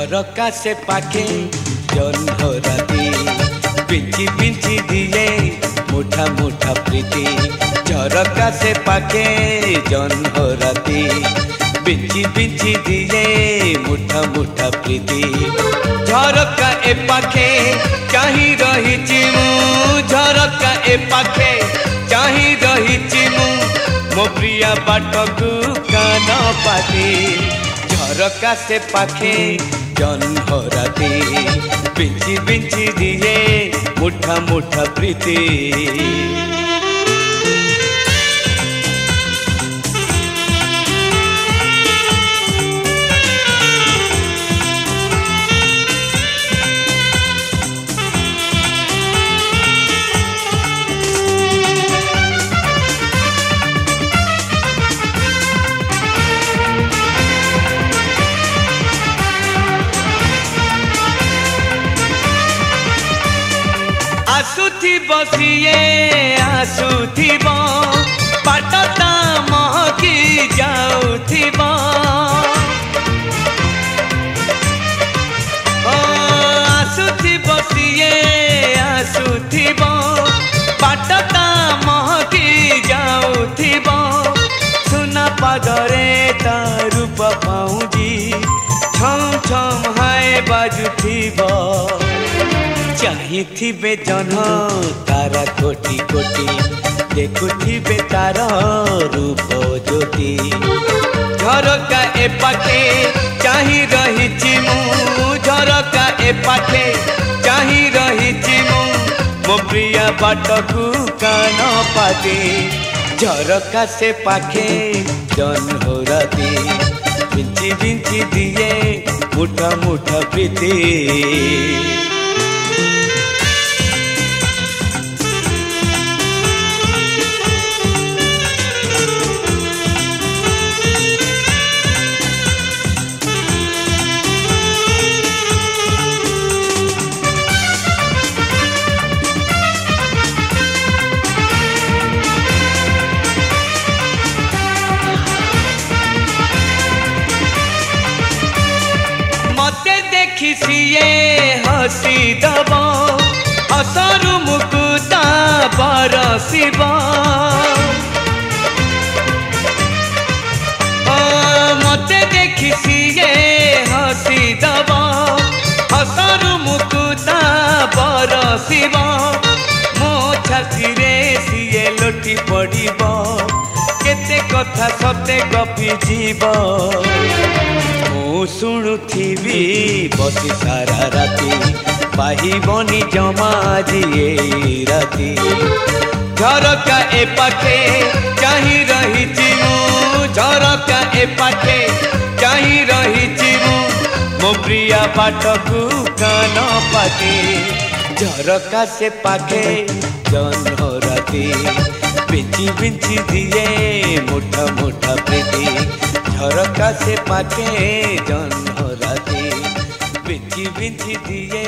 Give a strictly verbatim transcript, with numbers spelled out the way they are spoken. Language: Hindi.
झरका से पाखे जन्म राती बिंची बिंची दिए मुठा मुठा प्रीति झरका से पाखे जन्म राती बिंची बिंची दिए मुठा मुठा प्रीति झरका ए पाखे चाही रही मु झरका ए पाखे चाही रही मु मो प्रिया बाटकू कान पाती झरका से पाखे जन्म राती बिंची बिंची दिए मुठा मुठा प्रीति आसुथी बसिए आसुथी पाटता महकी जाऊथी आसुथी बसिए आसुथी पाटता महकी जाऊथी सुना पादरे ता रूप पाऊजी छम छम हाय बाजुथीब चाहिए जन तारा कोटि कोटि देखुथिबे तार रूप ज्योति झरका ए पाखे चाही रही मु झरका ए पाखे चाही रही मु मो प्रिया बाटकू कान पाती झरका से पाखे जन्म राती बिंची बिंची दिए मुठा मुठा प्रीति खिसिए हसी दब हसरु मुकुता बरसिब मते देखिसिए हसी दब हसरु मुकुता बरसिब मो छाती रे सिए लोटी पड़िब केते कथा सते गपी जीव शुणुथी बसी सारा राती पाहिबनी जमा जी राती झरका ए पाखे चाही रही मु झरका ए पाखे चाही रही मु मो प्रिया बाटकू कान पाती झरका से पाखे जन्म राती बिंची बिंची दिए मुठा मुठा प्रीति झरका से पाखे जन्म राती बिंची बिंची दिए